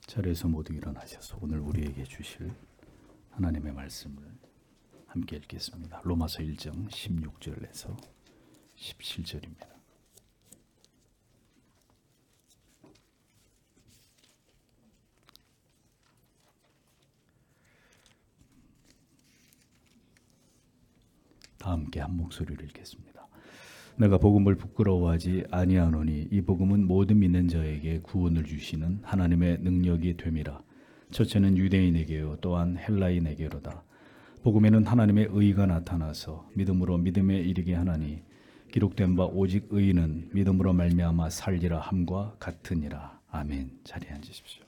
자리에서 모두 일어나셔서 오늘 우리에게 주실 하나님의 말씀을 함께 읽겠습니다. 로마서 1장 16절에서 17절입니다. 다 함께 한 목소리를 읽겠습니다. 내가 복음을 부끄러워하지 아니하노니 이 복음은 모든 믿는 자에게 구원을 주시는 하나님의 능력이 됨이라. 첫째는 유대인에게요 또한 헬라인에게로다. 복음에는 하나님의 의가 나타나서 믿음으로 믿음에 이르게 하나니 기록된 바 오직 의인은 믿음으로 말미암아 살리라 함과 같으니라. 아멘. 자리에 앉으십시오.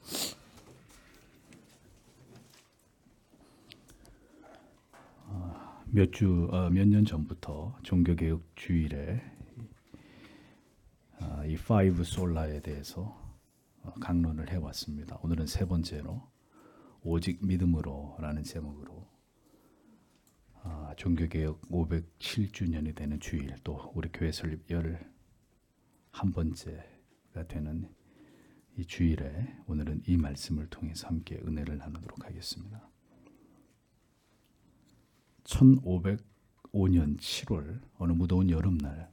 몇 년 전부터 종교개혁 주일에 이 파이브 솔라에 대해서 강론을 해왔습니다. 오늘은 세 번째로 오직 믿음으로라는 제목으로 종교개혁 507주년이 되는 주일, 또 우리 교회 설립 11번째가 되는 이 주일에 오늘은 이 말씀을 통해서 함께 은혜를 나누도록 하겠습니다. 1505년 7월 어느 무더운 여름날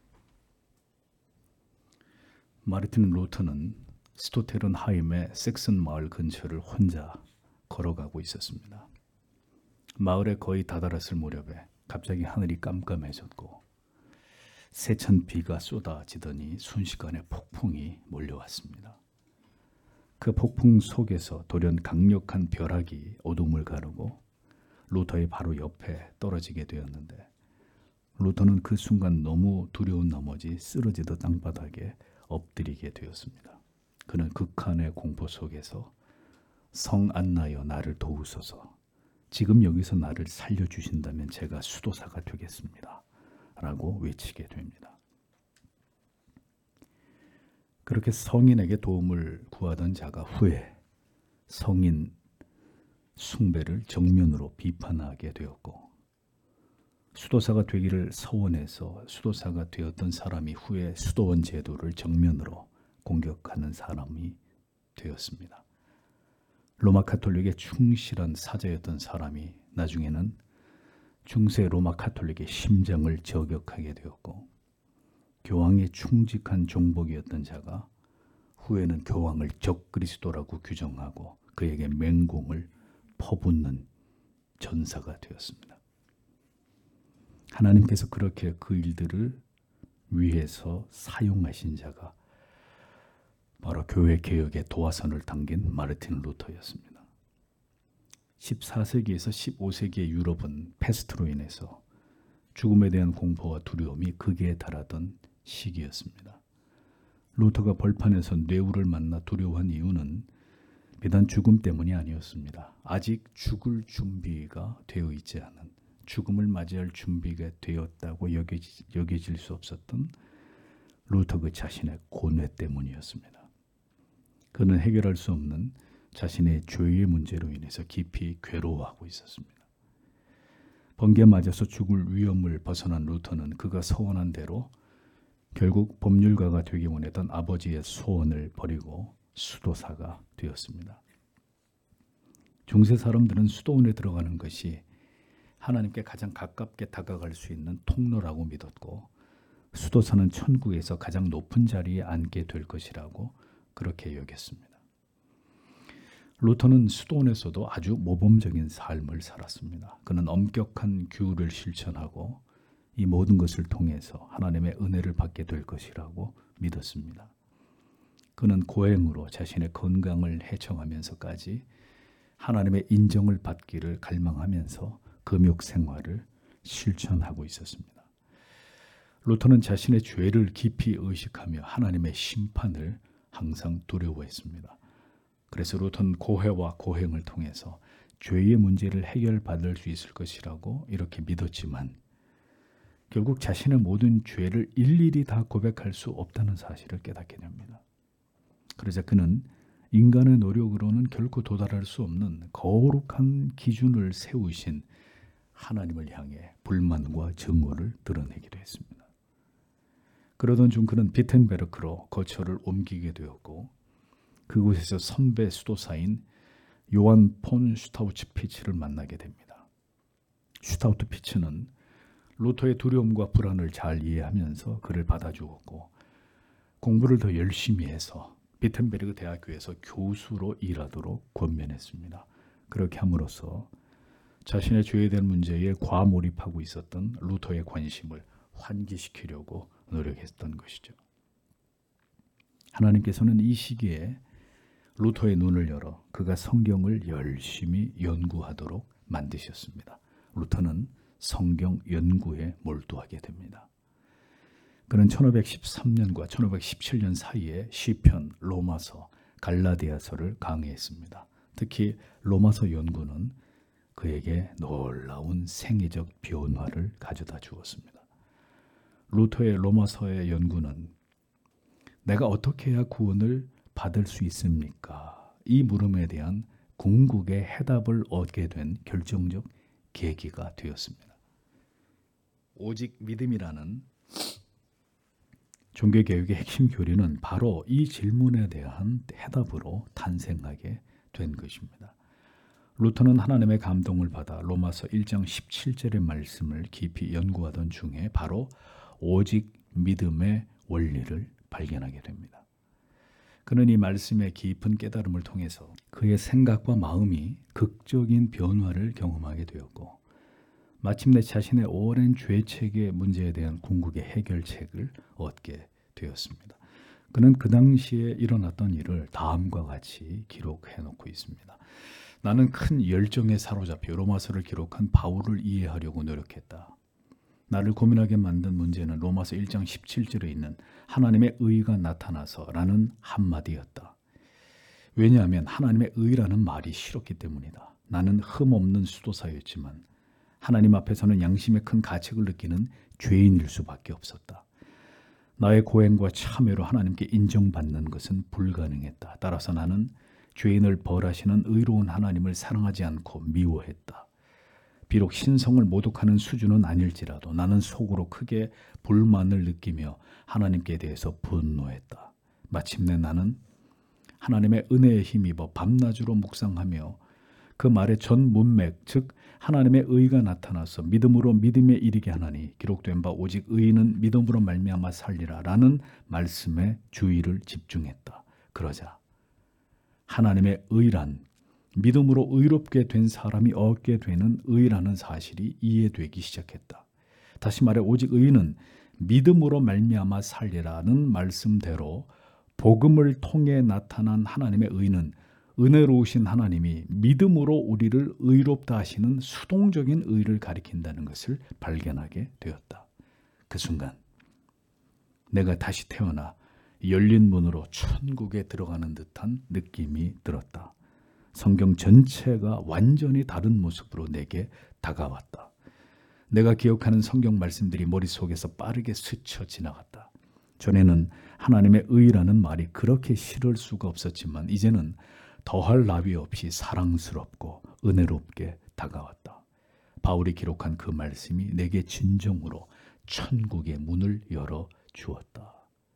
마르틴 루터는 스토테른하임의 섹슨 마을 근처를 혼자 걸어가고 있었습니다. 마을에 거의 다다랐을 무렵에 갑자기 하늘이 깜깜해졌고 세찬 비가 쏟아지더니 순식간에 폭풍이 몰려왔습니다. 그 폭풍 속에서 돌연 강력한 벼락이 어둠을 가르고 루터의 바로 옆에 떨어지게 되었는데 루터는 그 순간 너무 두려운 나머지 쓰러지듯 땅바닥에 엎드리게 되었습니다. 그는 극한의 공포 속에서 성 안나여 나를 도우소서, 지금 여기서 나를 살려주신다면 제가 수도사가 되겠습니다 라고 외치게 됩니다. 그렇게 성인에게 도움을 구하던 자가 후에 성인 숭배를 정면으로 비판하게 되었고, 수도사가 되기를 서원해서 수도사가 되었던 사람이 후에 수도원 제도를 정면으로 공격하는 사람이 되었습니다. 로마 카톨릭의 충실한 사자였던 사람이 나중에는 중세 로마 카톨릭의 심장을 저격하게 되었고, 교황의 충직한 종복이었던 자가 후에는 교황을 적그리스도라고 규정하고 그에게 맹공을 퍼붓는 전사가 되었습니다. 하나님께서 그렇게 그 일들을 위해서 사용하신 자가 바로 교회 개혁의 도화선을 당긴 마르틴 루터였습니다. 14세기에서 15세기의 유럽은 패스트로 인해서 죽음에 대한 공포와 두려움이 극에 달하던 시기였습니다. 루터가 벌판에서 뇌우를 만나 두려워한 이유는 비단 죽음 때문이 아니었습니다. 아직 죽을 준비가 되어 있지 않은, 죽음을 맞이할 준비가 되었다고 여겨질 수 없었던 루터 그 자신의 고뇌 때문이었습니다. 그는 해결할 수 없는 자신의 죄의 문제로 인해서 깊이 괴로워하고 있었습니다. 번개에 맞아서 죽을 위험을 벗어난 루터는 그가 서원한 대로 결국 법률가가 되기 원했던 아버지의 소원을 버리고 수도사가 되었습니다. 중세 사람들은 수도원에 들어가는 것이 하나님께 가장 가깝게 다가갈 수 있는 통로라고 믿었고, 수도사는 천국에서 가장 높은 자리에 앉게 될 것이라고 그렇게 여겼습니다. 루터는 수도원에서도 아주 모범적인 삶을 살았습니다. 그는 엄격한 규율을 실천하고 이 모든 것을 통해서 하나님의 은혜를 받게 될 것이라고 믿었습니다. 그는 고행으로 자신의 건강을 해청하면서까지 하나님의 인정을 받기를 갈망하면서 금욕 생활을 실천하고 있었습니다. 루터는 자신의 죄를 깊이 의식하며 하나님의 심판을 항상 두려워했습니다. 그래서 루터는 고해와 고행을 통해서 죄의 문제를 해결받을 수 있을 것이라고 이렇게 믿었지만 결국 자신의 모든 죄를 일일이 다 고백할 수 없다는 사실을 깨닫게 됩니다. 그러자 그는 인간의 노력으로는 결코 도달할 수 없는 거룩한 기준을 세우신 하나님을 향해 불만과 증오를 드러내기도 했습니다. 그러던 중 그는 비텐베르크로 거처를 옮기게 되었고 그곳에서 선배 수도사인 요한 폰 슈타우트피츠를 만나게 됩니다. 슈타우트피츠는 루터의 두려움과 불안을 잘 이해하면서 그를 받아주었고 공부를 더 열심히 해서 비텐베르그 대학교에서 교수로 일하도록 권면했습니다. 그렇게 함으로써 자신의 죄에 대한 문제에 과몰입하고 있었던 루터의 관심을 환기시키려고 노력했던 것이죠. 하나님께서는 이 시기에 루터의 눈을 열어 그가 성경을 열심히 연구하도록 만드셨습니다. 루터는 성경 연구에 몰두하게 됩니다. 그는 1513년과 1517년 사이에 시편, 로마서, 갈라디아서를 강의했습니다. 특히 로마서 연구는 그에게 놀라운 생애적 변화를 가져다 주었습니다. 루터의 로마서의 연구는 내가 어떻게 해야 구원을 받을 수 있습니까? 이 물음에 대한 궁극의 해답을 얻게 된 결정적 계기가 되었습니다. 오직 믿음이라는 종교개혁의 핵심 교리는 바로 이 질문에 대한 해답으로 탄생하게 된 것입니다. 루터는 하나님의 감동을 받아 로마서 1장 17절의 말씀을 깊이 연구하던 중에 바로 오직 믿음의 원리를 발견하게 됩니다. 그는 이 말씀의 깊은 깨달음을 통해서 그의 생각과 마음이 극적인 변화를 경험하게 되었고 마침내 자신의 오랜 죄책의 문제에 대한 궁극의 해결책을 얻게 되었습니다. 그는 그 당시에 일어났던 일을 다음과 같이 기록해 놓고 있습니다. 나는 큰 열정에 사로잡혀 로마서를 기록한 바울을 이해하려고 노력했다. 나를 고민하게 만든 문제는 로마서 1장 17절에 있는 하나님의 의가 나타나서 라는 한마디였다. 왜냐하면 하나님의 의라는 말이 싫었기 때문이다. 나는 흠없는 수도사였지만 하나님 앞에서는 양심의 큰 가책을 느끼는 죄인일 수밖에 없었다. 나의 고행과 참회로 하나님께 인정받는 것은 불가능했다. 따라서 나는 죄인을 벌하시는 의로운 하나님을 사랑하지 않고 미워했다. 비록 신성을 모독하는 수준은 아닐지라도 나는 속으로 크게 불만을 느끼며 하나님께 대해서 분노했다. 마침내 나는 하나님의 은혜에 힘입어 밤낮으로 묵상하며 그 말의 전 문맥, 즉 하나님의 의가 나타나서 믿음으로 믿음에 이르게 하나니 기록된 바 오직 의인은 믿음으로 말미암아 살리라 라는 말씀에 주의를 집중했다. 그러자 하나님의 의란 믿음으로 의롭게 된 사람이 얻게 되는 의라는 사실이 이해되기 시작했다. 다시 말해 오직 의인은 믿음으로 말미암아 살리라는 말씀대로 복음을 통해 나타난 하나님의 의는 은혜로우신 하나님이 믿음으로 우리를 의롭다 하시는 수동적인 의를 가리킨다는 것을 발견하게 되었다. 그 순간 내가 다시 태어나 열린 문으로 천국에 들어가는 듯한 느낌이 들었다. 성경 전체가 완전히 다른 모습으로 내게 다가왔다. 내가 기억하는 성경 말씀들이 머릿속에서 빠르게 스쳐 지나갔다. 전에는 하나님의 의라는 말이 그렇게 싫을 수가 없었지만 이제는 더할 나위 없이 사랑스럽고 은혜롭게 다가왔다. 바울이 기록한 그 말씀이 내게 진정으로 천국의 문을 열어 주었다.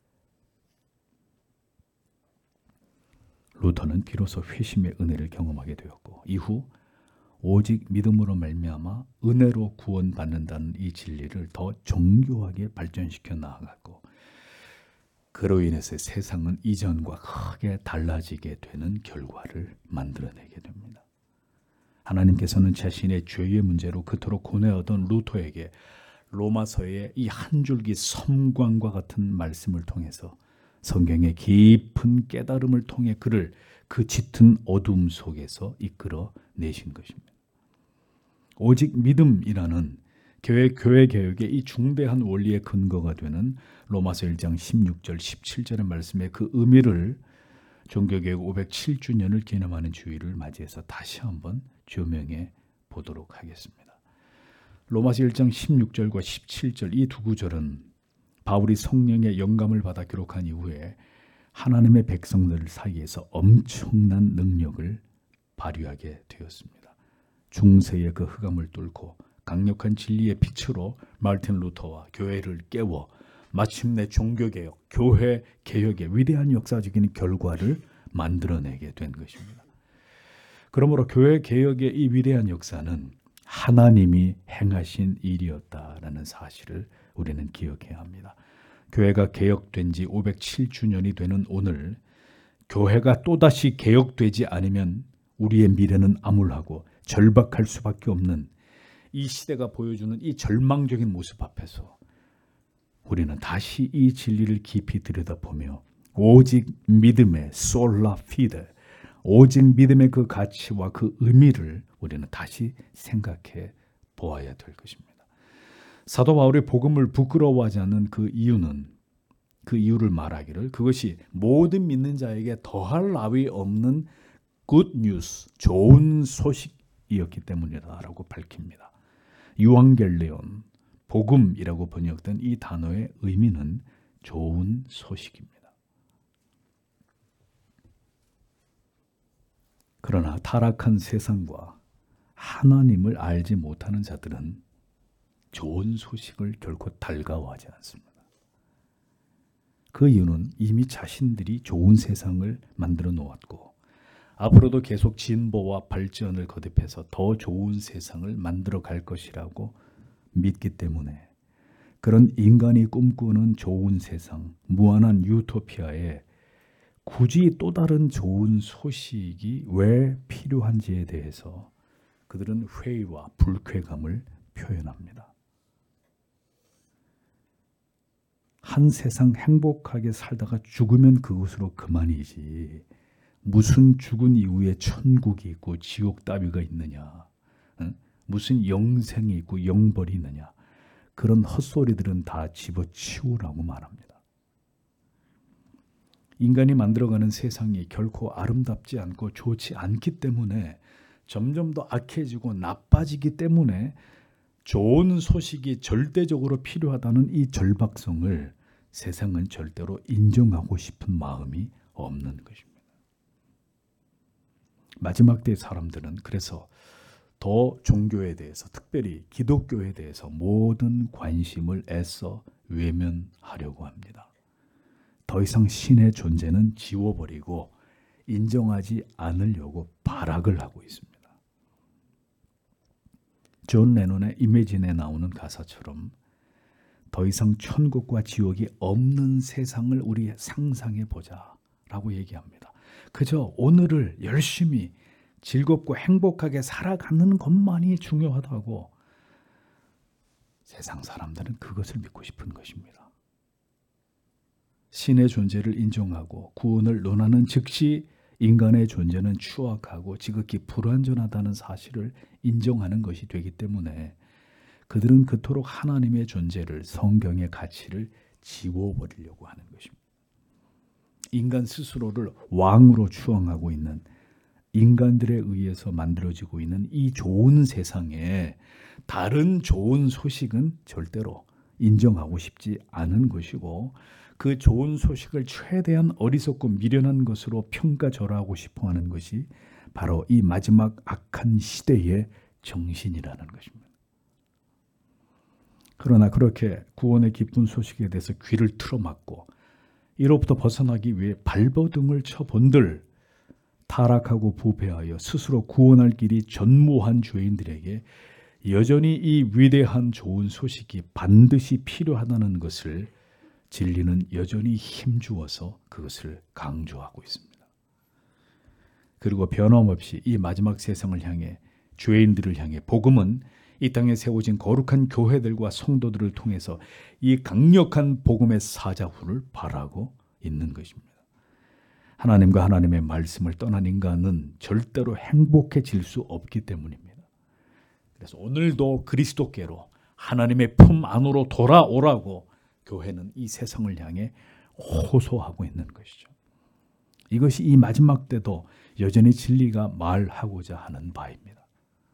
루터는 비로소 회심의 은혜를 경험하게 되었고 이후 오직 믿음으로 말미암아 은혜로 구원받는다는 이 진리를 더 정교하게 발전시켜 나아갔고 그로 인해서 세상은 이전과 크게 달라지게 되는 결과를 만들어내게 됩니다. 하나님께서는 자신의 죄의 문제로 그토록 고뇌하던 루터에게 로마서의 이 한 줄기 섬광과 같은 말씀을 통해서 성경의 깊은 깨달음을 통해 그를 그 짙은 어둠 속에서 이끌어 내신 것입니다. 오직 믿음이라는 교회 개혁의 이 중대한 원리의 근거가 되는 로마서 1장 16절 17절의 말씀의 그 의미를 종교개혁 507주년을 기념하는 주일을 맞이해서 다시 한번 조명해 보도록 하겠습니다. 로마서 1장 16절과 17절 이 두 구절은 바울이 성령의 영감을 받아 기록한 이후에 하나님의 백성들 사이에서 엄청난 능력을 발휘하게 되었습니다. 중세의 그 흑암을 뚫고 강력한 진리의 빛으로 마르틴 루터와 교회를 깨워 마침내 종교개혁, 교회 개혁의 위대한 역사적인 결과를 만들어내게 된 것입니다. 그러므로 교회 개혁의 이 위대한 역사는 하나님이 행하신 일이었다라는 사실을 우리는 기억해야 합니다. 교회가 개혁된 지 507주년이 되는 오늘, 교회가 또다시 개혁되지 않으면 우리의 미래는 암울하고 절박할 수밖에 없는 이 시대가 보여주는 이 절망적인 모습 앞에서 우리는 다시 이 진리를 깊이 들여다보며 오직 믿음의 솔라 피데, 오직 믿음의 그 가치와 그 의미를 우리는 다시 생각해 보아야 될 것입니다. 사도 바울이 복음을 부끄러워하지 않는 그 이유를 말하기를 그것이 모든 믿는 자에게 더할 나위 없는 good news, 좋은 소식이었기 때문이다라고 밝힙니다. 유앙겔레온, 복음이라고 번역된 이 단어의 의미는 좋은 소식입니다. 그러나 타락한 세상과 하나님을 알지 못하는 자들은 좋은 소식을 결코 달가워하지 않습니다. 그 이유는 이미 자신들이 좋은 세상을 만들어 놓았고 앞으로도 계속 진보와 발전을 거듭해서 더 좋은 세상을 만들어 갈 것이라고 믿기 때문에 그런 인간이 꿈꾸는 좋은 세상, 무한한 유토피아에 굳이 또 다른 좋은 소식이 왜 필요한지에 대해서 그들은 회의와 불쾌감을 표현합니다. 한 세상 행복하게 살다가 죽으면 그것으로 그만이지 무슨 죽은 이후에 천국이 있고 지옥 따위가 있느냐, 무슨 영생이 있고 영벌이 있느냐, 그런 헛소리들은 다 집어치우라고 말합니다. 인간이 만들어가는 세상이 결코 아름답지 않고 좋지 않기 때문에 점점 더 악해지고 나빠지기 때문에 좋은 소식이 절대적으로 필요하다는 이 절박성을 세상은 절대로 인정하고 싶은 마음이 없는 것입니다. 마지막 때 사람들은 그래서 더 종교에 대해서, 특별히 기독교에 대해서 모든 관심을 애써 외면하려고 합니다. 더 이상 신의 존재는 지워버리고 인정하지 않으려고 발악을 하고 있습니다. 존 레논의 이매진에 나오는 가사처럼 더 이상 천국과 지옥이 없는 세상을 우리 상상해 보자 라고 얘기합니다. 그저 오늘을 열심히 즐겁고 행복하게 살아가는 것만이 중요하다고 세상 사람들은 그것을 믿고 싶은 것입니다. 신의 존재를 인정하고 구원을 논하는 즉시 인간의 존재는 추악하고 지극히 불완전하다는 사실을 인정하는 것이 되기 때문에 그들은 그토록 하나님의 존재를, 성경의 가치를 지워버리려고 하는 것입니다. 인간 스스로를 왕으로 추앙하고 있는 인간들에 의해서 만들어지고 있는 이 좋은 세상에 다른 좋은 소식은 절대로 인정하고 싶지 않은 것이고 그 좋은 소식을 최대한 어리석고 미련한 것으로 평가절하하고 싶어하는 것이 바로 이 마지막 악한 시대의 정신이라는 것입니다. 그러나 그렇게 구원의 기쁜 소식에 대해서 귀를 틀어막고 이로부터 벗어나기 위해 발버둥을 쳐본들 타락하고 부패하여 스스로 구원할 길이 전무한 죄인들에게 여전히 이 위대한 좋은 소식이 반드시 필요하다는 것을 진리는 여전히 힘주어서 그것을 강조하고 있습니다. 그리고 변함없이 이 마지막 세상을 향해 죄인들을 향해 복음은 이 땅에 세워진 거룩한 교회들과 성도들을 통해서 이 강력한 복음의 사자후를 발하고 있는 것입니다. 하나님과 하나님의 말씀을 떠난 인간은 절대로 행복해질 수 없기 때문입니다. 그래서 오늘도 그리스도께로 하나님의 품 안으로 돌아오라고 교회는 이 세상을 향해 호소하고 있는 것이죠. 이것이 이 마지막 때도 여전히 진리가 말하고자 하는 바입니다.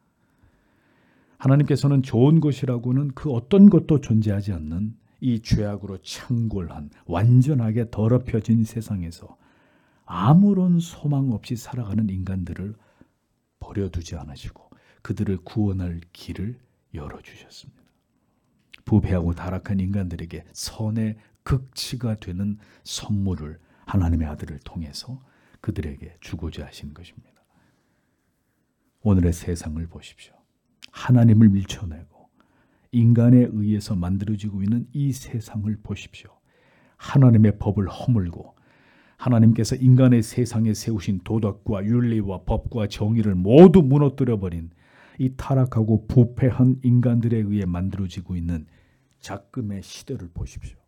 하나님께서는 좋은 것이라고는 그 어떤 것도 존재하지 않는 이 죄악으로 창궐한 완전하게 더럽혀진 세상에서 아무런 소망 없이 살아가는 인간들을 버려두지 않으시고 그들을 구원할 길을 열어주셨습니다. 부패하고 타락한 인간들에게 선의 극치가 되는 선물을 하나님의 아들을 통해서 그들에게 주고자 하신 것입니다. 오늘의 세상을 보십시오. 하나님을 밀쳐내고 인간에 의해서 만들어지고 있는 이 세상을 보십시오. 하나님의 법을 허물고 하나님께서 인간의 세상에 세우신 도덕과 윤리와 법과 정의를 모두 무너뜨려버린 이 타락하고 부패한 인간들에 의해 만들어지고 있는 작금의 시대를 보십시오.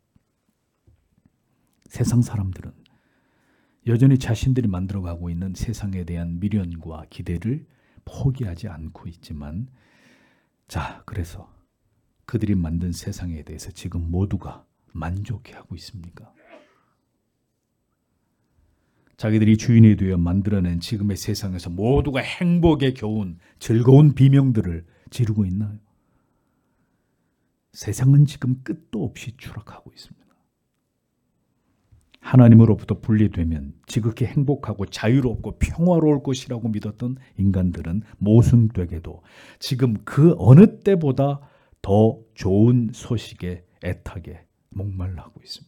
세상 사람들은 여전히 자신들이 만들어가고 있는 세상에 대한 미련과 기대를 포기하지 않고 있지만, 자, 그래서 그들이 만든 세상에 대해서 지금 모두가 만족해하고 있습니까? 자기들이 주인이 되어 만들어낸 지금의 세상에서 모두가 행복에 겨운 즐거운 비명들을 지르고 있나요? 세상은 지금 끝도 없이 추락하고 있습니다. 하나님으로부터 분리되면 지극히 행복하고 자유롭고 평화로울 것이라고 믿었던 인간들은 모순되게도 지금 그 어느 때보다 더 좋은 소식에 애타게 목말라하고 있습니다.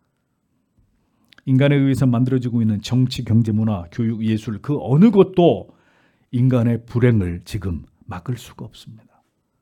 인간에 의해서 만들어지고 있는 정치, 경제, 문화, 교육, 예술 그 어느 것도 인간의 불행을 지금 막을 수가 없습니다.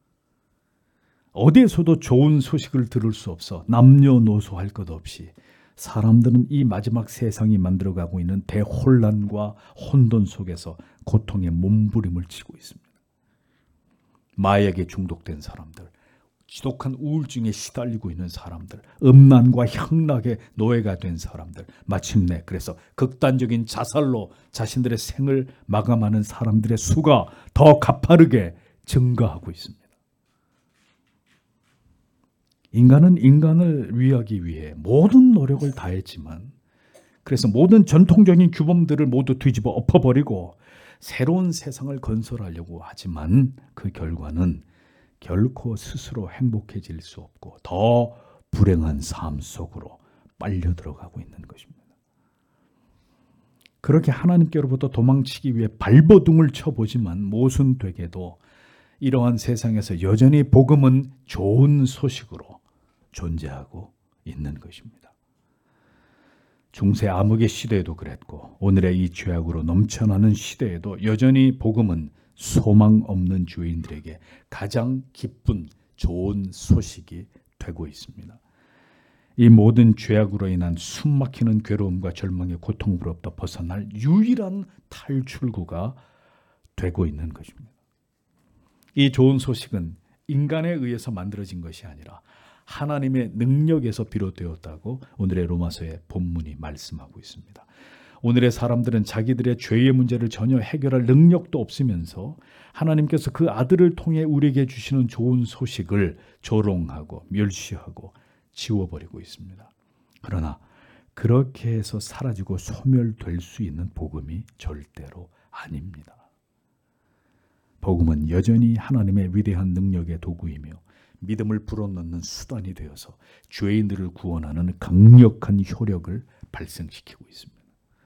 어디에서도 좋은 소식을 들을 수 없어 남녀노소 할 것 없이 사람들은 이 마지막 세상이 만들어가고 있는 대혼란과 혼돈 속에서 고통의 몸부림을 치고 있습니다. 마약에 중독된 사람들, 지독한 우울증에 시달리고 있는 사람들, 음란과 향락의 노예가 된 사람들, 마침내 그래서 극단적인 자살로 자신들의 생을 마감하는 사람들의 수가 더 가파르게 증가하고 있습니다. 인간은 인간을 위하기 위해 모든 노력을 다했지만, 그래서 모든 전통적인 규범들을 모두 뒤집어 엎어버리고 새로운 세상을 건설하려고 하지만 그 결과는 결코 스스로 행복해질 수 없고 더 불행한 삶 속으로 빨려 들어가고 있는 것입니다. 그렇게 하나님께로부터 도망치기 위해 발버둥을 쳐보지만 모순되게도 이러한 세상에서 여전히 복음은 좋은 소식으로 존재하고 있는 것입니다. 중세 암흑의 시대에도 그랬고 오늘의 이 죄악으로 넘쳐나는 시대에도 여전히 복음은 소망 없는 죄인들에게 가장 기쁜 좋은 소식이 되고 있습니다. 이 모든 죄악으로 인한 숨막히는 괴로움과 절망의 고통으로부터 벗어날 유일한 탈출구가 되고 있는 것입니다. 이 좋은 소식은 인간에 의해서 만들어진 것이 아니라 하나님의 능력에서 비롯되었다고 오늘의 로마서의 본문이 말씀하고 있습니다. 오늘의 사람들은 자기들의 죄의 문제를 전혀 해결할 능력도 없으면서 하나님께서 그 아들을 통해 우리에게 주시는 좋은 소식을 조롱하고 멸시하고 지워버리고 있습니다. 그러나 그렇게 해서 사라지고 소멸될 수 있는 복음이 절대로 아닙니다. 복음은 여전히 하나님의 위대한 능력의 도구이며 믿음을 불어넣는 수단이 되어서 죄인들을 구원하는 강력한 효력을 발생시키고 있습니다.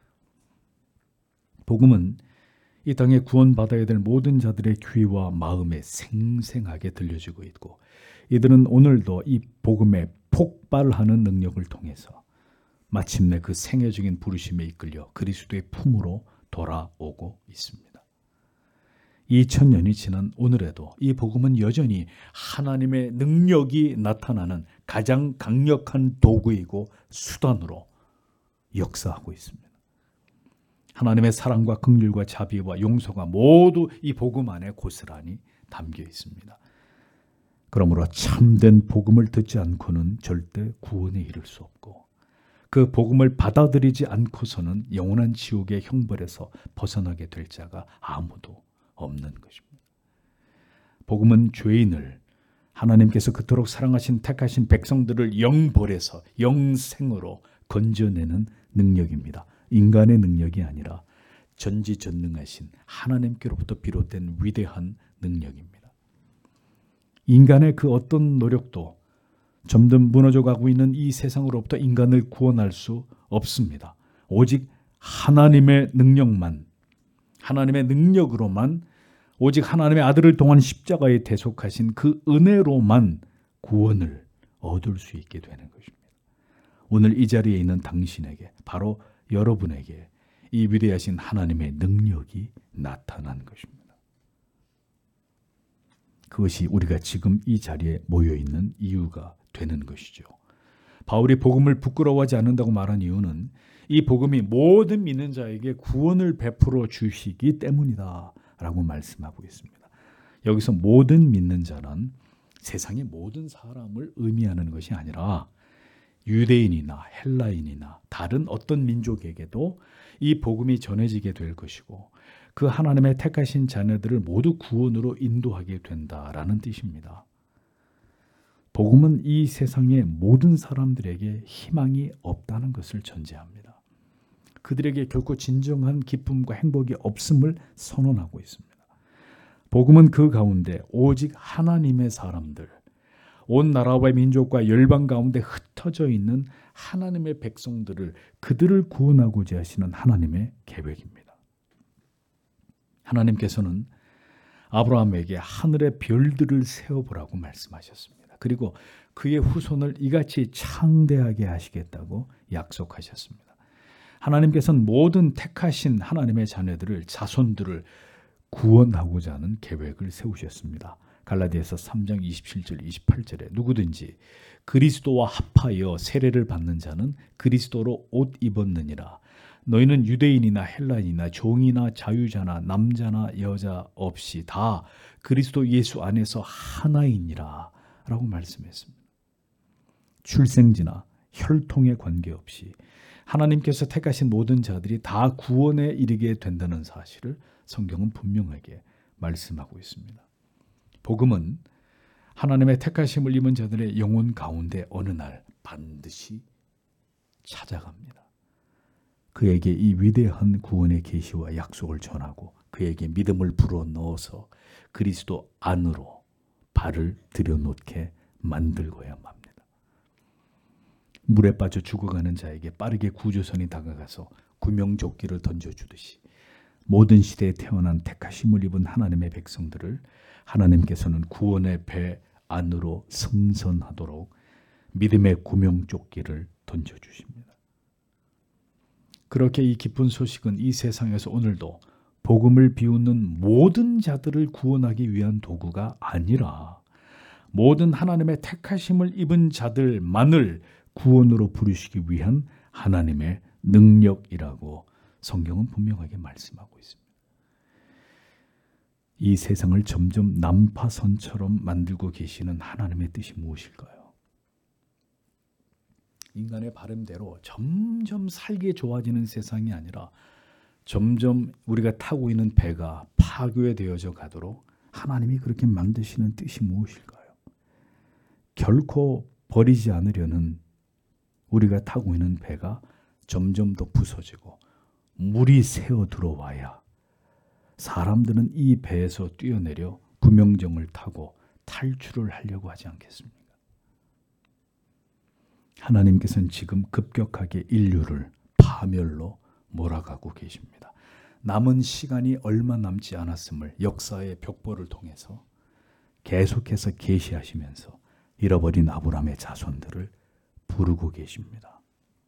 복음은 이 땅에 구원받아야 될 모든 자들의 귀와 마음에 생생하게 들려지고 있고 이들은 오늘도 이 복음에 폭발하는 능력을 통해서 마침내 그 생애적인 부르심에 이끌려 그리스도의 품으로 돌아오고 있습니다. 2000년이 지난 오늘에도 이 복음은 여전히 하나님의 능력이 나타나는 가장 강력한 도구이고 수단으로 역사하고 있습니다. 하나님의 사랑과 긍휼과 자비와 용서가 모두 이 복음 안에 고스란히 담겨 있습니다. 그러므로 참된 복음을 듣지 않고는 절대 구원에 이를 수 없고 그 복음을 받아들이지 않고서는 영원한 지옥의 형벌에서 벗어나게 될 자가 아무도 없는 것입니다. 복음은 죄인을 하나님께서 그토록 사랑하신 택하신 백성들을 영벌에서 영생으로 건져내는 능력입니다. 인간의 능력이 아니라 전지전능하신 하나님께로부터 비롯된 위대한 능력입니다. 인간의 그 어떤 노력도 점점 무너져가고 있는 이 세상으로부터 인간을 구원할 수 없습니다. 오직 하나님의 능력만, 하나님의 능력으로만, 오직 하나님의 아들을 통한 십자가에 대속하신 그 은혜로만 구원을 얻을 수 있게 되는 것입니다. 오늘 이 자리에 있는 당신에게, 바로 여러분에게 이 위대하신 하나님의 능력이 나타난 것입니다. 그것이 우리가 지금 이 자리에 모여 있는 이유가 되는 것이죠. 바울이 복음을 부끄러워하지 않는다고 말한 이유는 이 복음이 모든 믿는 자에게 구원을 베풀어 주시기 때문이다 라고 말씀하고 있습니다. 여기서 모든 믿는 자는 세상의 모든 사람을 의미하는 것이 아니라 유대인이나 헬라인이나 다른 어떤 민족에게도 이 복음이 전해지게 될 것이고 그 하나님의 택하신 자녀들을 모두 구원으로 인도하게 된다라는 뜻입니다. 복음은 이 세상의 모든 사람들에게 희망이 없다는 것을 전제합니다. 그들에게 결코 진정한 기쁨과 행복이 없음을 선언하고 있습니다. 복음은 그 가운데 오직 하나님의 사람들, 온 나라와 민족과 열방 가운데 흩어져 있는 하나님의 백성들을 그들을 구원하고자 하시는 하나님의 계획입니다. 하나님께서는 아브라함에게 하늘의 별들을 세어보라고 말씀하셨습니다. 그리고 그의 후손을 이같이 창대하게 하시겠다고 약속하셨습니다. 하나님께서는 모든 택하신 하나님의 자녀들을 자손들을 구원하고자 하는 계획을 세우셨습니다. 갈라디아서 3장 27절 28절에 누구든지 그리스도와 합하여 세례를 받는 자는 그리스도로 옷 입었느니라. 너희는 유대인이나 헬라인이나 종이나 자유자나 남자나 여자 없이 다 그리스도 예수 안에서 하나이니라 라고 말씀했습니다. 출생지나 혈통에 관계없이 하나님께서 택하신 모든 자들이 다 구원에 이르게 된다는 사실을 성경은 분명하게 말씀하고 있습니다. 복음은 하나님의 택하심을 입은 자들의 영혼 가운데 어느 날 반드시 찾아갑니다. 그에게 이 위대한 구원의 계시와 약속을 전하고 그에게 믿음을 불어넣어서 그리스도 안으로 발을 들여놓게 만들고야 합니다. 물에 빠져 죽어가는 자에게 빠르게 구조선이 다가가서 구명조끼를 던져주듯이 모든 시대에 태어난 택하심을 입은 하나님의 백성들을 하나님께서는 구원의 배 안으로 승선하도록 믿음의 구명조끼를 던져주십니다. 그렇게 이 기쁜 소식은 이 세상에서 오늘도 복음을 비웃는 모든 자들을 구원하기 위한 도구가 아니라 모든 하나님의 택하심을 입은 자들만을 구원으로 부르시기 위한 하나님의 능력이라고 성경은 분명하게 말씀하고 있습니다. 이 세상을 점점 난파선처럼 만들고 계시는 하나님의 뜻이 무엇일까요? 인간의 바람대로 점점 살기 좋아지는 세상이 아니라 점점 우리가 타고 있는 배가 파괴되어져 가도록 하나님이 그렇게 만드시는 뜻이 무엇일까요? 결코 버리지 않으려는 우리가 타고 있는 배가 점점 더 부서지고 물이 새어 들어와야 사람들은 이 배에서 뛰어내려 구명정을 타고 탈출을 하려고 하지 않겠습니까? 하나님께서는 지금 급격하게 인류를 파멸로 몰아가고 계십니다. 남은 시간이 얼마 남지 않았음을 역사의 벽보를 통해서 계속해서 계시하시면서 잃어버린 아브라함의 자손들을 부르고 계십니다.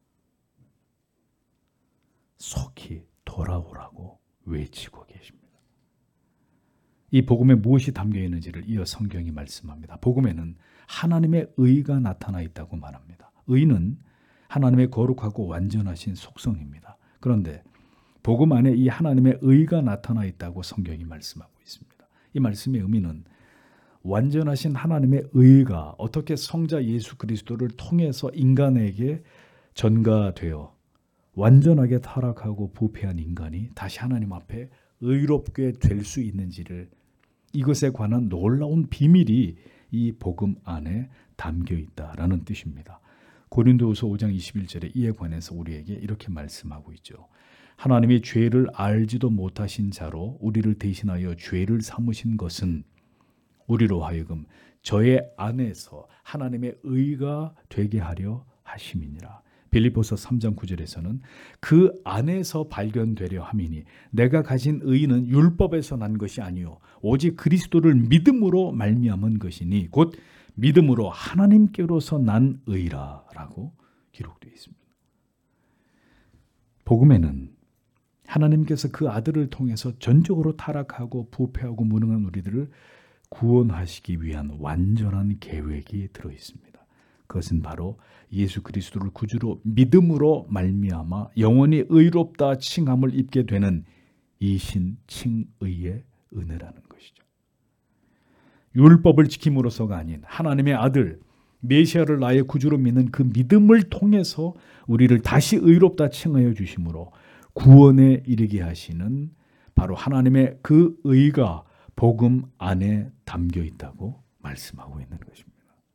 속히 돌아오라고 외치고 계십니다. 이 복음에 무엇이 담겨 있는지를 이어 성경이 말씀합니다. 복음에는 하나님의 의가 나타나 있다고 말합니다. 의는 하나님의 거룩하고 완전하신 속성입니다. 그런데 복음 안에 이 하나님의 의가 나타나 있다고 성경이 말씀하고 있습니다. 이 말씀의 의미는 완전하신 하나님의 의가 어떻게 성자 예수 그리스도를 통해서 인간에게 전가되어 완전하게 타락하고 부패한 인간이 다시 하나님 앞에 의롭게 될 수 있는지를 이것에 관한 놀라운 비밀이 이 복음 안에 담겨 있다라는 뜻입니다. 고린도후서 5장 21절에 이에 관해서 우리에게 이렇게 말씀하고 있죠. 하나님이 죄를 알지도 못하신 자로 우리를 대신하여 죄를 삼으신 것은 우리로 하여금 저의 안에서 하나님의 의가 되게 하려 하심이니라. 빌립보서 3장 9절에서는 그 안에서 발견되려 함이니 내가 가진 의는 율법에서 난 것이 아니요 오직 그리스도를 믿음으로 말미암은 것이니 곧 믿음으로 하나님께로서 난 의라라고 기록되어 있습니다. 복음에는 하나님께서 그 아들을 통해서 전적으로 타락하고 부패하고 무능한 우리들을 구원하시기 위한 완전한 계획이 들어 있습니다. 그것은 바로 예수 그리스도를 구주로 믿음으로 말미암아 영원히 의롭다 칭함을 입게 되는 이신 칭의의 은혜라는 것이죠. 율법을 지킴으로서가 아닌 하나님의 아들 메시아를 나의 구주로 믿는 그 믿음을 통해서 우리를 다시 의롭다 칭하여 주심으로 구원에 이르게 하시는 바로 하나님의 그 의가 복음 안에 담겨 있다고 말씀하고 있는 것입니다.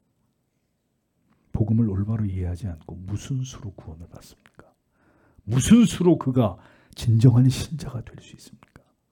복음을 올바로 이해하지 않고 무슨 수로 구원을 받습니까? 무슨 수로 그가 진정한 신자가 될 수 있습니까?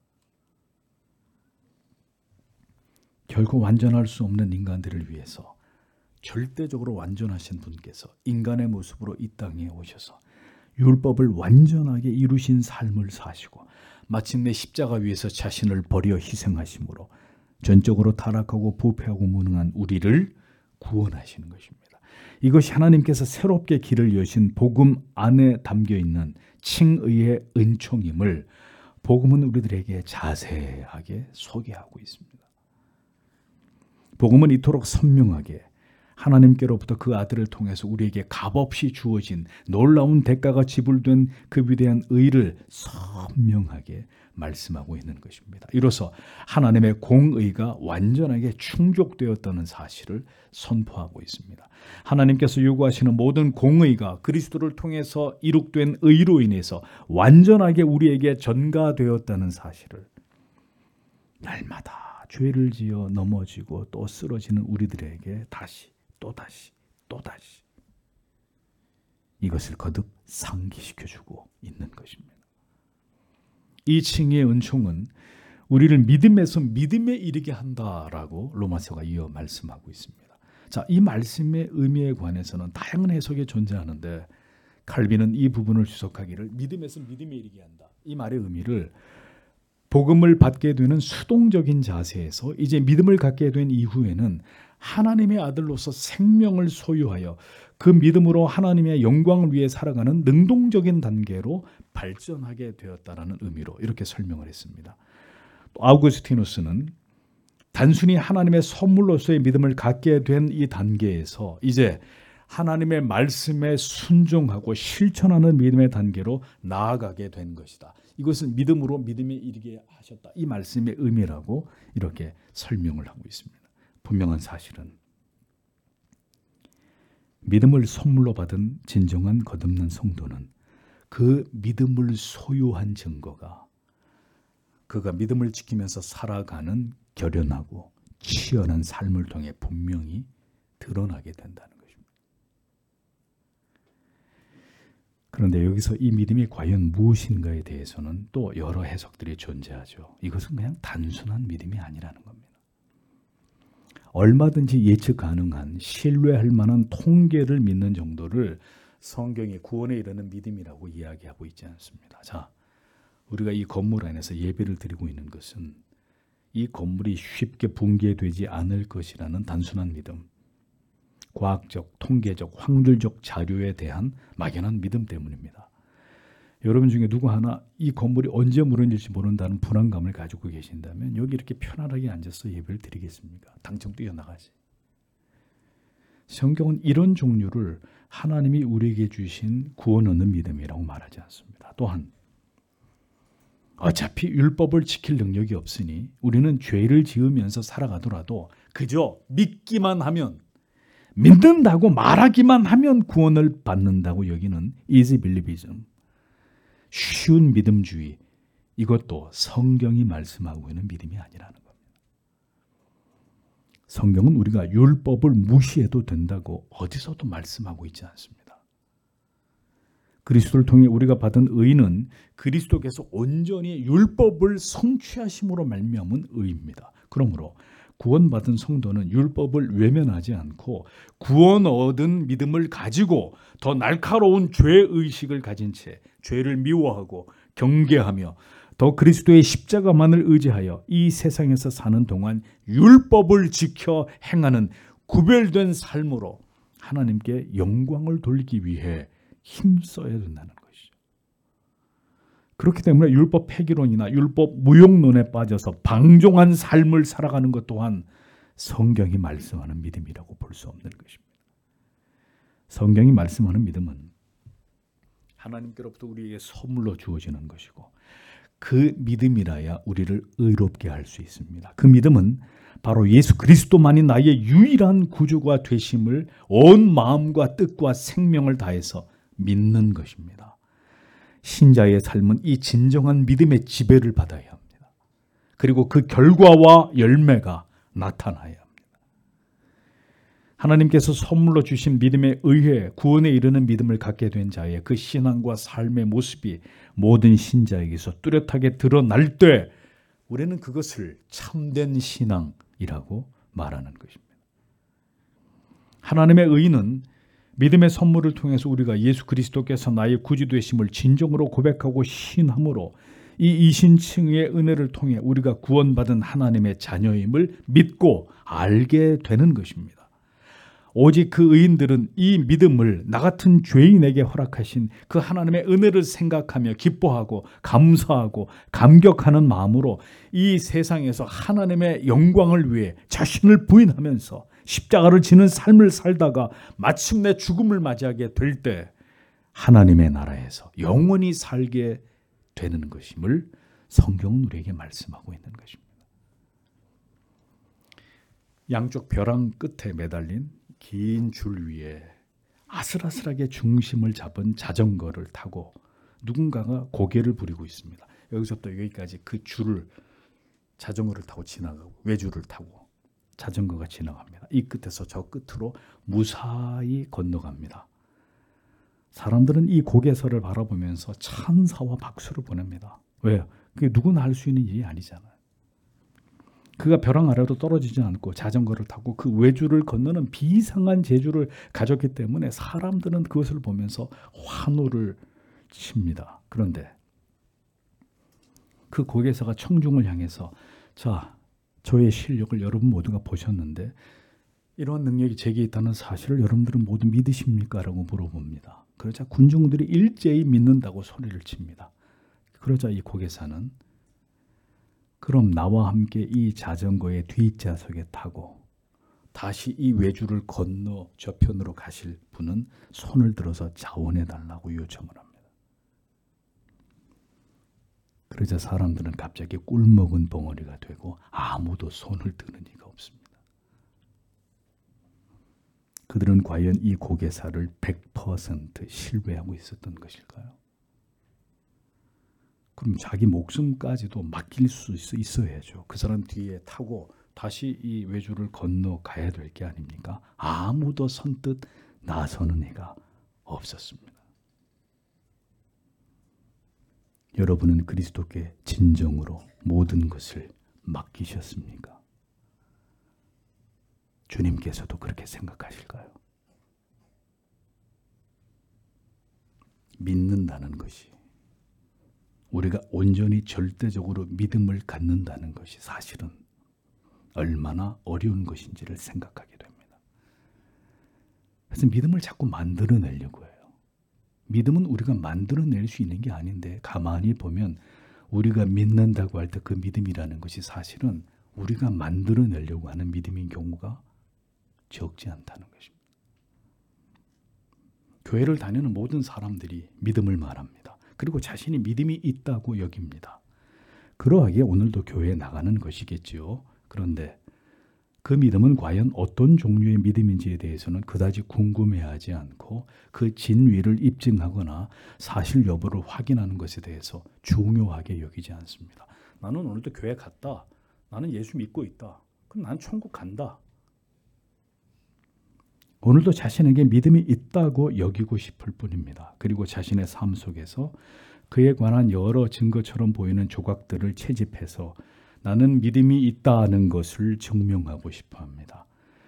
결코 완전할 수 없는 인간들을 위해서 절대적으로 완전하신 분께서 인간의 모습으로 이 땅에 오셔서 율법을 완전하게 이루신 삶을 사시고 마침내 십자가 위에서 자신을 버려 희생하심으로 전적으로 타락하고 부패하고 무능한 우리를 구원하시는 것입니다. 이것이 하나님께서 새롭게 길을 여신 복음 안에 담겨있는 칭의의 은총임을 복음은 우리들에게 자세하게 소개하고 있습니다. 복음은 이토록 선명하게 하나님께로부터 그 아들을 통해서 우리에게 값없이 주어진 놀라운 대가가 지불된 그 위대한 의를 선명하게 말씀하고 있는 것입니다. 이로써 하나님의 공의가 완전하게 충족되었다는 사실을 선포하고 있습니다. 하나님께서 요구하시는 모든 공의가 그리스도를 통해서 이룩된 의로 인해서 완전하게 우리에게 전가되었다는 사실을 날마다 죄를 지어 넘어지고 또 쓰러지는 우리들에게 다시 또다시 이것을 거듭 상기시켜주고 있는 것입니다. 이 칭의의 은총은 우리를 믿음에서 믿음에 이르게 한다라고 로마서가 이어 말씀하고 있습니다. 자, 이 말씀의 의미에 관해서는 다양한 해석이 존재하는데 칼빈은 이 부분을 주석하기를 믿음에서 믿음에 이르게 한다. 이 말의 의미를 복음을 받게 되는 수동적인 자세에서 이제 믿음을 갖게 된 이후에는 하나님의 아들로서 생명을 소유하여 그 믿음으로 하나님의 영광을 위해 살아가는 능동적인 단계로 발전하게 되었다라는 의미로 이렇게 설명을 했습니다. 아우구스티누스는 단순히 하나님의 선물로서의 믿음을 갖게 된 이 단계에서 이제 하나님의 말씀에 순종하고 실천하는 믿음의 단계로 나아가게 된 것이다. 이것은 믿음으로 믿음에 이르게 하셨다. 이 말씀의 의미라고 이렇게 설명을 하고 있습니다. 분명한 사실은 믿음을 선물로 받은 진정한 거듭난 성도는 그 믿음을 소유한 증거가 그가 믿음을 지키면서 살아가는 결연하고 치열한 삶을 통해 분명히 드러나게 된다는 것입니다. 그런데 여기서 이 믿음이 과연 무엇인가에 대해서는 또 여러 해석들이 존재하죠. 이것은 그냥 단순한 믿음이 아니라는 겁니다. 얼마든지 예측 가능한 신뢰할 만한 통계를 믿는 정도를 성경이 구원에 이르는 믿음이라고 이야기하고 있지 않습니다. 자, 우리가 이 건물 안에서 예배를 드리고 있는 것은 이 건물이 쉽게 붕괴되지 않을 것이라는 단순한 믿음, 과학적, 통계적, 확률적 자료에 대한 막연한 믿음 때문입니다. 여러분 중에 누구 하나 이 건물이 언제 무너질지 모른다는 불안감을 가지고 계신다면 여기 이렇게 편안하게 앉아서 예배를 드리겠습니까? 당장 뛰어나가지. 성경은 이런 종류를 하나님이 우리에게 주신 구원 얻는 믿음이라고 말하지 않습니다. 또한 어차피 율법을 지킬 능력이 없으니 우리는 죄를 지으면서 살아가더라도 그저 믿기만 하면, 믿는다고 말하기만 하면 구원을 받는다고 여기는 easy believism, 쉬운 믿음주의, 이것도 성경이 말씀하고 있는 믿음이 아니라는 겁니다. 성경은 우리가 율법을 무시해도 된다고 어디서도 말씀하고 있지 않습니다. 그리스도를 통해 우리가 받은 의는 그리스도께서 온전히 율법을 성취하심으로 말미암은 의입니다. 그러므로 구원받은 성도는 율법을 외면하지 않고 구원 얻은 믿음을 가지고 더 날카로운 죄의식을 가진 채 죄를 미워하고 경계하며 더 그리스도의 십자가만을 의지하여 이 세상에서 사는 동안 율법을 지켜 행하는 구별된 삶으로 하나님께 영광을 돌리기 위해 힘써야 된다는 것이죠. 그렇기 때문에 율법 폐기론이나 율법 무용론에 빠져서 방종한 삶을 살아가는 것 또한 성경이 말씀하는 믿음이라고 볼 수 없는 것입니다. 성경이 말씀하는 믿음은 하나님께로부터 우리에게 선물로 주어지는 것이고 그 믿음이라야 우리를 의롭게 할 수 있습니다. 그 믿음은 바로 예수 그리스도만이 나의 유일한 구주가 되심을 온 마음과 뜻과 생명을 다해서 믿는 것입니다. 신자의 삶은 이 진정한 믿음의 지배를 받아야 합니다. 그리고 그 결과와 열매가 나타나야 합니다. 하나님께서 선물로 주신 믿음에 의해 구원에 이르는 믿음을 갖게 된 자의 그 신앙과 삶의 모습이 모든 신자에게서 뚜렷하게 드러날 때 우리는 그것을 참된 신앙이라고 말하는 것입니다. 하나님의 의는 믿음의 선물을 통해서 우리가 예수 그리스도께서 나의 구주 되심을 진정으로 고백하고 신함으로 이 이신칭의 은혜를 통해 우리가 구원받은 하나님의 자녀임을 믿고 알게 되는 것입니다. 오직 그 의인들은 이 믿음을 나 같은 죄인에게 허락하신 그 하나님의 은혜를 생각하며 기뻐하고 감사하고 감격하는 마음으로 이 세상에서 하나님의 영광을 위해 자신을 부인하면서 십자가를 지는 삶을 살다가 마침내 죽음을 맞이하게 될 때 하나님의 나라에서 영원히 살게 되는 것임을 성경은 우리에게 말씀하고 있는 것입니다. 양쪽 벼랑 끝에 매달린 긴 줄 위에 아슬아슬하게 중심을 잡은 자전거를 타고 누군가가 고개를 부리고 있습니다. 여기서부터 여기까지 그 줄을 자전거를 타고 지나가고 외줄을 타고 자전거가 지나갑니다. 이 끝에서 저 끝으로 무사히 건너갑니다. 사람들은 이 고개서를 바라보면서 찬사와 박수를 보냅니다. 왜요? 그게 누구나 할 수 있는 일이 아니잖아요. 그가 벼랑 아래로 떨어지지 않고 자전거를 타고 그 외줄을 건너는 비상한 재주를 가졌기 때문에 사람들은 그것을 보면서 환호를 칩니다. 그런데 그 고개사가 청중을 향해서 자, 저의 실력을 여러분 모두가 보셨는데 이러한 능력이 제게 있다는 사실을 여러분들은 모두 믿으십니까? 라고 물어봅니다. 그러자 군중들이 일제히 믿는다고 소리를 칩니다. 그러자 이 고개사는 그럼 나와 함께 이 자전거의 뒷좌석에 타고 다시 이 외줄을 건너 저편으로 가실 분은 손을 들어서 자원해 달라고 요청을 합니다. 그러자 사람들은 갑자기 꿀먹은 벙어리가 되고 아무도 손을 드는 이가 없습니다. 그들은 과연 이 고개사를 100% 신뢰하고 있었던 것일까요? 그럼 자기 목숨까지도 맡길 수 있어야죠. 그 사람 뒤에 타고 다시 이 외줄을 건너 가야 될 게 아닙니까? 아무도 선뜻 나서는 이가 없었습니다. 여러분은 그리스도께 진정으로 모든 것을 맡기셨습니까? 주님께서도 그렇게 생각하실까요? 믿는다는 것이 우리가 온전히 절대적으로 믿음을 갖는다는 것이 사실은 얼마나 어려운 것인지를 생각하게 됩니다. 그래서 믿음을 자꾸 만들어내려고 해요. 믿음은 우리가 만들어낼 수 있는 게 아닌데 가만히 보면 우리가 믿는다고 할 때 그 믿음이라는 것이 사실은 우리가 만들어내려고 하는 믿음인 경우가 적지 않다는 것입니다. 교회를 다니는 모든 사람들이 믿음을 말합니다. 그리고 자신이 믿음이 있다고 여깁니다. 그러하기에 오늘도 교회에 나가는 것이겠지요. 그런데 그 믿음은 과연 어떤 종류의 믿음인지에 대해서는 그다지 궁금해하지 않고 그 진위를 입증하거나 사실 여부를 확인하는 것에 대해서 중요하게 여기지 않습니다. 나는 오늘도 교회 갔다. 나는 예수 믿고 있다. 그럼 난 천국 간다. 오늘도 자신에게 믿음이 있다고 여기고 싶을 뿐입니다. 그리고 자신의 삶 속에서 그에 관한 여러 증거처럼 보이는 조각들을 채집해서 나는 믿음이 있다는 것을 증명하고 싶어 합니다.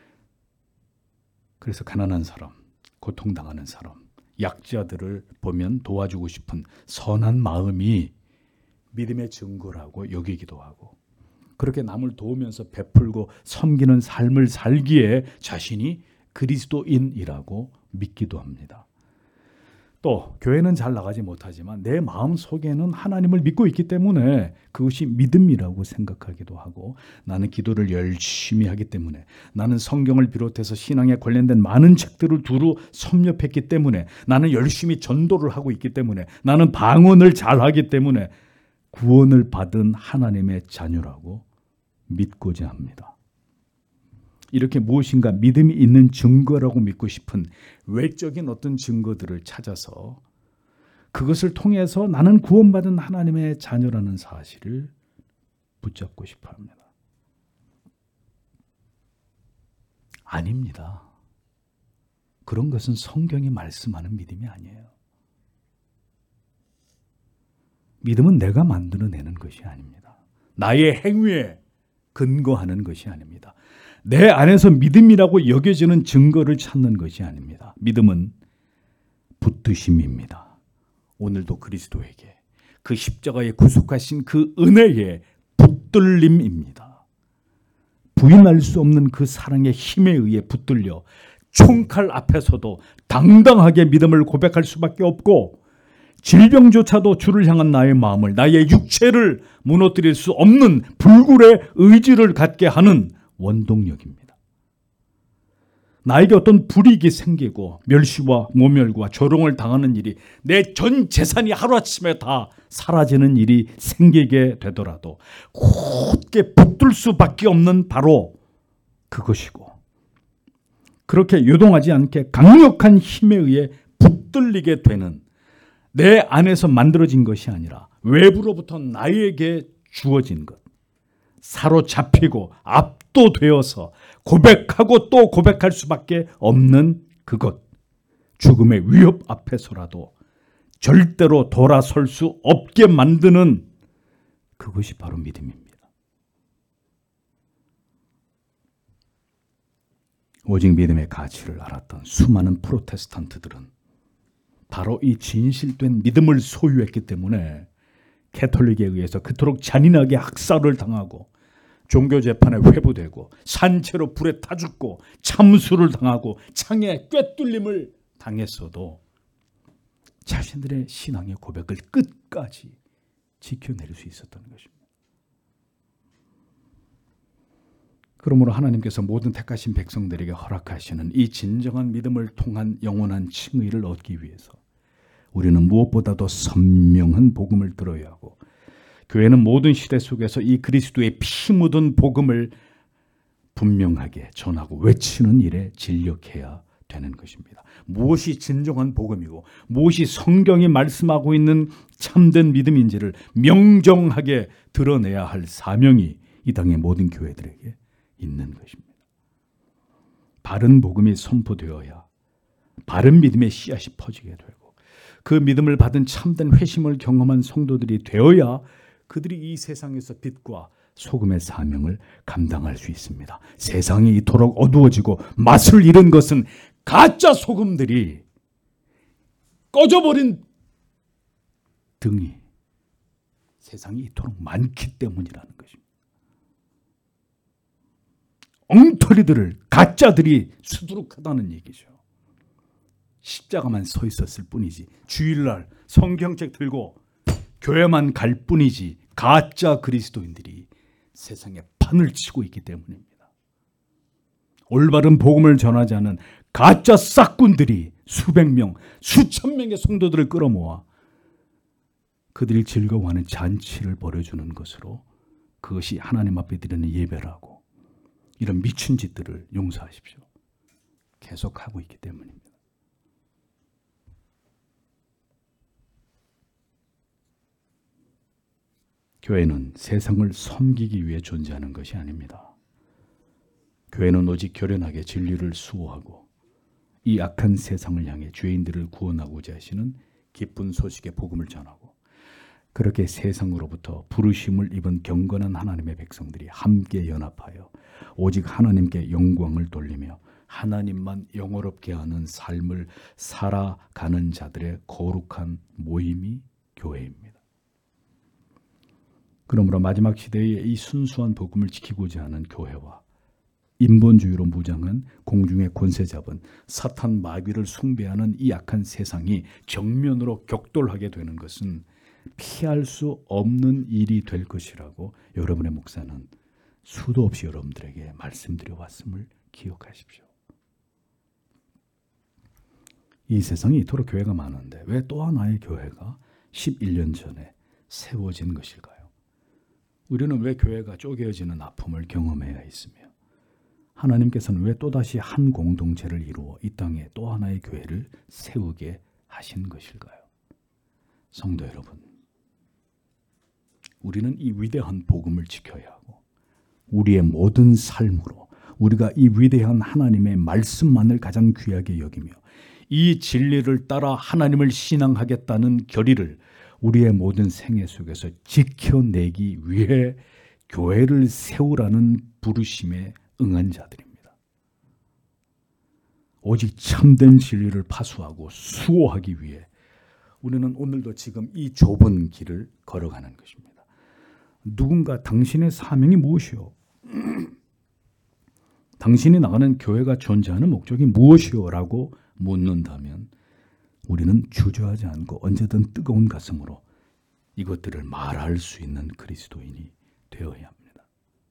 그래서 가난한 사람, 고통당하는 사람, 약자들을 보면 도와주고 싶은 선한 마음이 믿음의 증거라고 여기기도 하고 그렇게 남을 도우면서 베풀고 섬기는 삶을 살기에 자신이 그리스도인이라고 믿기도 합니다. 또 교회는 잘 나가지 못하지만 내 마음 속에는 하나님을 믿고 있기 때문에 그것이 믿음이라고 생각하기도 하고, 나는 기도를 열심히 하기 때문에, 나는 성경을 비롯해서 신앙에 관련된 많은 책들을 두루 섭렵했기 때문에, 나는 열심히 전도를 하고 있기 때문에, 나는 방언을 잘하기 때문에 구원을 받은 하나님의 자녀라고 믿고자 합니다. 이렇게 무엇인가 믿음이 있는 증거라고 믿고 싶은 외적인 어떤 증거들을 찾아서 그것을 통해서 나는 구원받은 하나님의 자녀라는 사실을 붙잡고 싶어 합니다. 아닙니다. 그런 것은 성경이 말씀하는 믿음이 아니에요. 믿음은 내가 만들어내는 것이 아닙니다. 나의 행위에 근거하는 것이 아닙니다. 내 안에서 믿음이라고 여겨지는 증거를 찾는 것이 아닙니다. 믿음은 붙드심입니다. 오늘도 그리스도에게 그 십자가에 구속하신 그 은혜의 붙들림입니다. 부인할 수 없는 그 사랑의 힘에 의해 붙들려 총칼 앞에서도 당당하게 믿음을 고백할 수밖에 없고, 질병조차도 주를 향한 나의 마음을, 나의 육체를 무너뜨릴 수 없는 불굴의 의지를 갖게 하는 원동력입니다. 나에게 어떤 불이익이 생기고 멸시와 모멸과 조롱을 당하는 일이, 내 전 재산이 하루아침에 다 사라지는 일이 생기게 되더라도 곧게 붙들 수밖에 없는 바로 그것이고, 그렇게 요동하지 않게 강력한 힘에 의해 붙들리게 되는, 내 안에서 만들어진 것이 아니라 외부로부터 나에게 주어진 것, 사로잡히고 압도되어서 고백하고 또 고백할 수밖에 없는 그것, 죽음의 위협 앞에서라도 절대로 돌아설 수 없게 만드는 그것이 바로 믿음입니다. 오직 믿음의 가치를 알았던 수많은 프로테스탄트들은 바로 이 진실된 믿음을 소유했기 때문에 캐톨릭에 의해서 그토록 잔인하게 학살을 당하고, 종교재판에 회부되고, 산채로 불에 타 죽고, 참수를 당하고, 창에 꿰뚫림을 당했어도 자신들의 신앙의 고백을 끝까지 지켜낼 수 있었던 것입니다. 그러므로 하나님께서 모든 택하신 백성들에게 허락하시는 이 진정한 믿음을 통한 영원한 칭의를 얻기 위해서 우리는 무엇보다도 선명한 복음을 들어야 하고, 교회는 모든 시대 속에서 이 그리스도의 피 묻은 복음을 분명하게 전하고 외치는 일에 진력해야 되는 것입니다. 무엇이 진정한 복음이고 무엇이 성경이 말씀하고 있는 참된 믿음인지를 명정하게 드러내야 할 사명이 이 땅의 모든 교회들에게 있는 것입니다. 바른 복음이 선포되어야 바른 믿음의 씨앗이 퍼지게 되고, 그 믿음을 받은 참된 회심을 경험한 성도들이 되어야 그들이 이 세상에서 빛과 소금의 사명을 감당할 수 있습니다. 세상이 이토록 어두워지고 맛을 잃은 것은 가짜 소금들이 꺼져버린 등이 세상이 이토록 많기 때문이라는 것입니다. 엉터리들을, 가짜들이 수두룩하다는 얘기죠. 십자가만 서 있었을 뿐이지, 주일날 성경책 들고 교회만 갈 뿐이지, 가짜 그리스도인들이 세상에 판을 치고 있기 때문입니다. 올바른 복음을 전하지 않은 가짜 싹군들이 수백 명, 수천 명의 성도들을 끌어모아 그들이 즐거워하는 잔치를 벌여주는 것으로, 그것이 하나님 앞에 드리는 예배라고, 이런 미친 짓들을 용서하십시오. 계속하고 있기 때문입니다. 교회는 세상을 섬기기 위해 존재하는 것이 아닙니다. 교회는 오직 교련하게 진리를 수호하고 이 악한 세상을 향해 죄인들을 구원하고자 하시는 기쁜 소식의 복음을 전하고, 그렇게 세상으로부터 부르심을 입은 경건한 하나님의 백성들이 함께 연합하여 오직 하나님께 영광을 돌리며 하나님만 영화롭게 하는 삶을 살아가는 자들의 거룩한 모임이 교회입니다. 그러므로 마지막 시대의 이 순수한 복음을 지키고자 하는 교회와 인본주의로 무장한 공중의 권세 잡은 사탄 마귀를 숭배하는 이 악한 세상이 정면으로 격돌하게 되는 것은 피할 수 없는 일이 될 것이라고 여러분의 목사는 수도 없이 여러분들에게 말씀드려 왔음을 기억하십시오. 이 세상에 이토록 교회가 많은데 왜 또 하나의 교회가 11년 전에 세워진 것일까요? 우리는 왜 교회가 쪼개어지는 아픔을 경험해야 있으며 하나님께서는 왜 또다시 한 공동체를 이루어 이 땅에 또 하나의 교회를 세우게 하신 것일까요? 성도 여러분, 우리는 이 위대한 복음을 지켜야 하고 우리의 모든 삶으로 우리가 이 위대한 하나님의 말씀만을 가장 귀하게 여기며 이 진리를 따라 하나님을 신앙하겠다는 결의를 우리의 모든 생애 속에서 지켜내기 위해 교회를 세우라는 부르심에 응한 자들입니다. 오직 참된 진리를 파수하고 수호하기 위해 우리는 오늘도 지금 이 좁은 길을 걸어가는 것입니다. 누군가 당신의 사명이 무엇이요? 당신이 나가는 교회가 존재하는 목적이 무엇이요? 라고 묻는다면 우리는 주저하지 않고 언제든 뜨거운 가슴으로 이것들을 말할 수 있는 그리스도인이 되어야 합니다.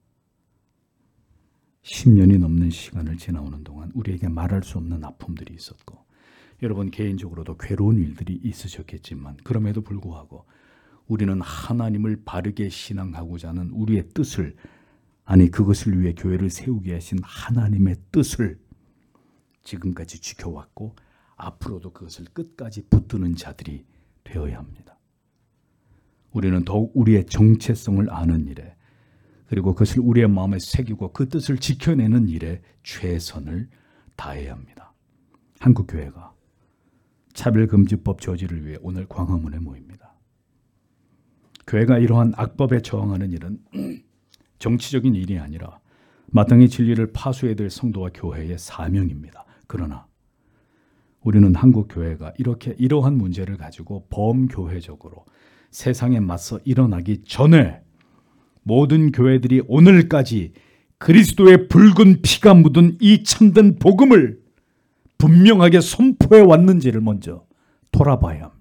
10년이 넘는 시간을 지나오는 동안 우리에게 말할 수 없는 아픔들이 있었고 여러분 개인적으로도 괴로운 일들이 있으셨겠지만 그럼에도 불구하고 우리는 하나님을 바르게 신앙하고자 하는 우리의 뜻을 그것을 위해 교회를 세우게 하신 하나님의 뜻을 지금까지 지켜왔고 앞으로도 그것을 끝까지 붙드는 자들이 되어야 합니다. 우리는 더욱 우리의 정체성을 아는 일에 그리고 그것을 우리의 마음에 새기고 그 뜻을 지켜내는 일에 최선을 다해야 합니다. 한국교회가 차별금지법 저지를 위해 오늘 광화문에 모입니다. 교회가 이러한 악법에 저항하는 일은 정치적인 일이 아니라 마땅히 진리를 파수해야 될 성도와 교회의 사명입니다. 그러나 우리는 한국교회가 이러한 문제를 가지고 범교회적으로 세상에 맞서 일어나기 전에 모든 교회들이 오늘까지 그리스도의 붉은 피가 묻은 이 참된 복음을 분명하게 선포해 왔는지를 먼저 돌아봐야 합니다.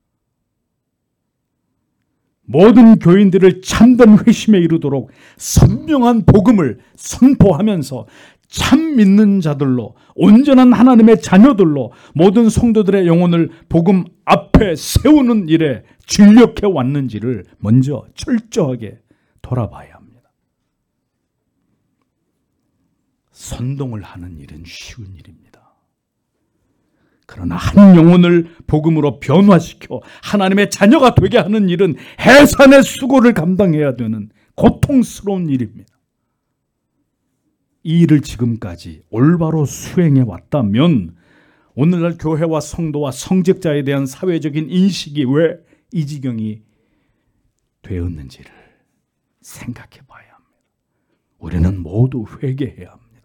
모든 교인들을 참된 회심에 이르도록 선명한 복음을 선포하면서 참 믿는 자들로 온전한 하나님의 자녀들로 모든 성도들의 영혼을 복음 앞에 세우는 일에 진력해 왔는지를 먼저 철저하게 돌아봐야 합니다. 선동을 하는 일은 쉬운 일입니다. 그러나 한 영혼을 복음으로 변화시켜 하나님의 자녀가 되게 하는 일은 해산의 수고를 감당해야 되는 고통스러운 일입니다. 이 일을 지금까지 올바로 수행해 왔다면 오늘날 교회와 성도와 성직자에 대한 사회적인 인식이 왜 이 지경이 되었는지를 생각해 봐야 합니다. 우리는 모두 회개해야 합니다.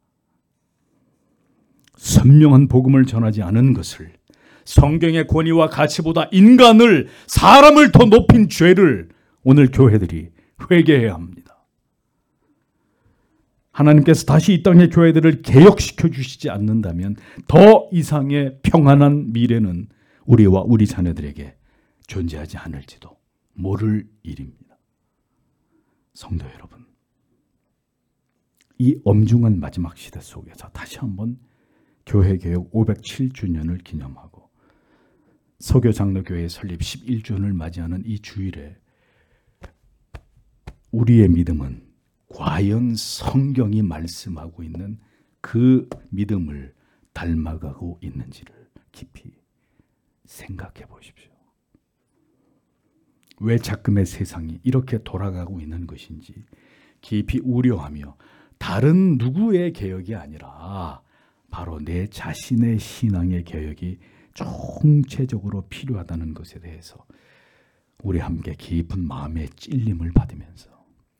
선명한 복음을 전하지 않은 것을 성경의 권위와 가치보다 인간을 사람을 더 높인 죄를 오늘 교회들이 회개해야 합니다. 하나님께서 다시 이 땅의 교회들을 개혁시켜 주시지 않는다면 더 이상의 평안한 미래는 우리와 우리 자녀들에게 존재하지 않을지도 모를 일입니다. 성도 여러분, 이 엄중한 마지막 시대 속에서 다시 한번 교회개혁 507주년을 기념하고 서교장로교회 설립 11주년을 맞이하는 이 주일에 우리의 믿음은 과연 성경이 말씀하고 있는 그 믿음을 닮아가고 있는지를 깊이 생각해 보십시오. 왜 작금의 세상이 이렇게 돌아가고 있는 것인지 깊이 우려하며 다른 누구의 개혁이 아니라 바로 내 자신의 신앙의 개혁이 총체적으로 필요하다는 것에 대해서 우리 함께 깊은 마음의 찔림을 받으면서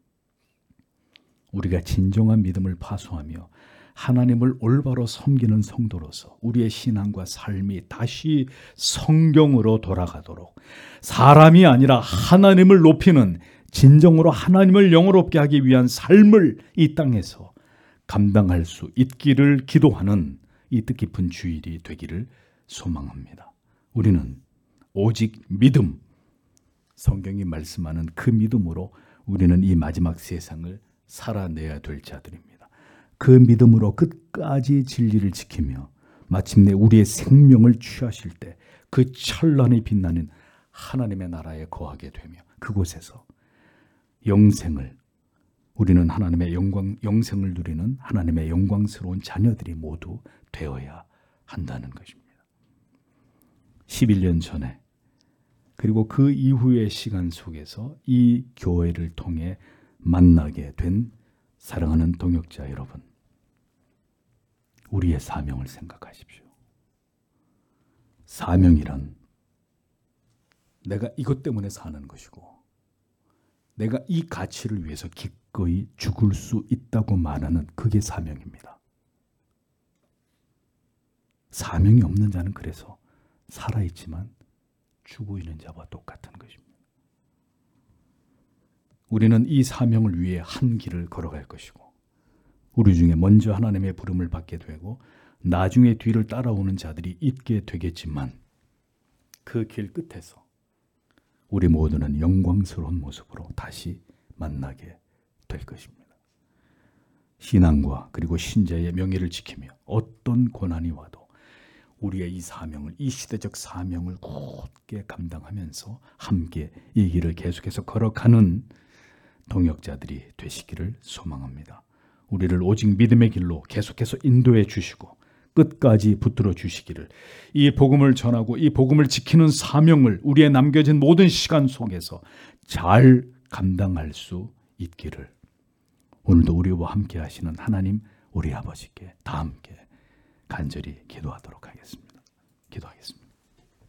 우리가 진정한 믿음을 파수하며 하나님을 올바로 섬기는 성도로서 우리의 신앙과 삶이 다시 성경으로 돌아가도록 사람이 아니라 하나님을 높이는 진정으로 하나님을 영화롭게 하기 위한 삶을 이 땅에서 감당할 수 있기를 기도하는 이 뜻깊은 주일이 되기를 소망합니다. 우리는 오직 믿음, 성경이 말씀하는 그 믿음으로 우리는 이 마지막 세상을 살아내야 될 자들입니다. 그 믿음으로 끝까지 진리를 지키며 마침내 우리의 생명을 취하실 때 그 찬란히 빛나는 하나님의 나라에 거하게 되며 그곳에서 영생을, 우리는 하나님의 영생을 누리는 하나님의 영광스러운 자녀들이 모두 되어야 한다는 것입니다. 11년 전에 그리고 그 이후의 시간 속에서 이 교회를 통해 만나게 된 사랑하는 동역자 여러분, 우리의 사명을 생각하십시오. 사명이란 내가 이것 때문에 사는 것이고 내가 이 가치를 위해서 기꺼이 죽을 수 있다고 말하는 그게 사명입니다. 사명이 없는 자는 그래서 살아있지만 죽어 있는 자와 똑같은 것입니다. 우리는 이 사명을 위해 한 길을 걸어갈 것이고 우리 중에 먼저 하나님의 부름을 받게 되고 나중에 뒤를 따라오는 자들이 있게 되겠지만 그 길 끝에서 우리 모두는 영광스러운 모습으로 다시 만나게 될 것입니다. 신앙과 그리고 신자의 명예를 지키며 어떤 고난이 와도 우리의 이 사명을, 이 시대적 사명을 굳게 감당하면서 함께 이 길을 계속해서 걸어가는 동역자들이 되시기를 소망합니다. 우리를 오직 믿음의 길로 계속해서 인도해 주시고 끝까지 붙들어 주시기를, 이 복음을 전하고 이 복음을 지키는 사명을 우리의 남겨진 모든 시간 속에서 잘 감당할 수 있기를 오늘도 우리와 함께 하시는 하나님 우리 아버지께 다 함께 간절히 기도하도록 하겠습니다. 기도하겠습니다.